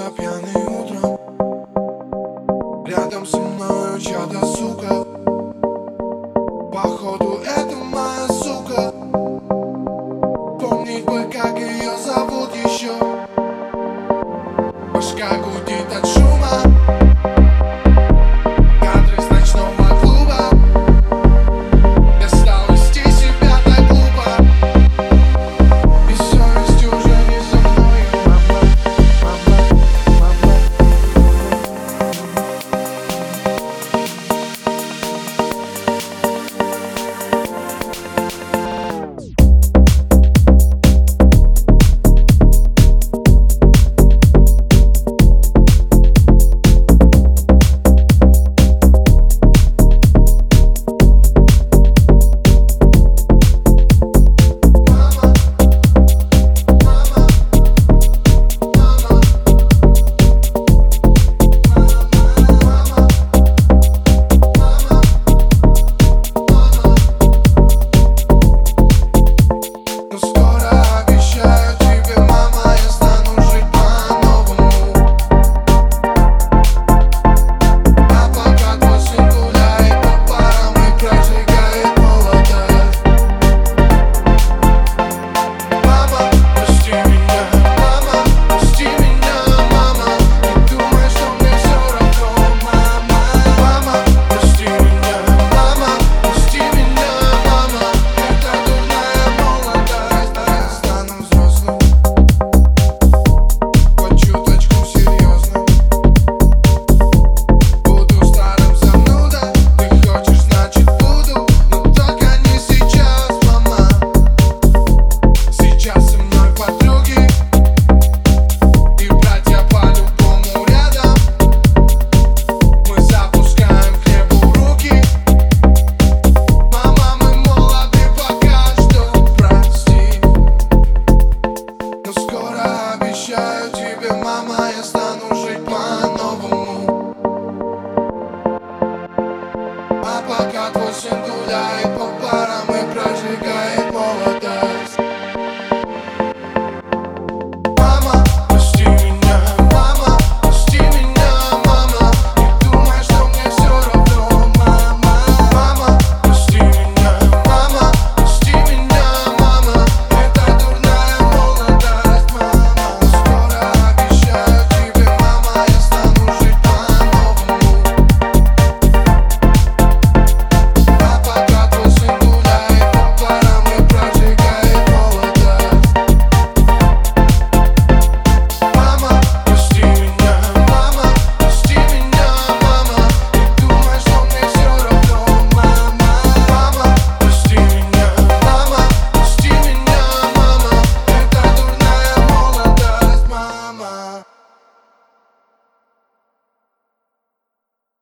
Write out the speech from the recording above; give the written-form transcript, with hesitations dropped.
я пьяный утром. Рядом со мною чья-то сука. Походу это моя сука. Помнить бы, как ее зовут еще. Башка гудит от шума. Кадры с ночного клуба. Я стал вести себя так глупо. И совесть уже не со мной. Обещаю тебе, мама, я стану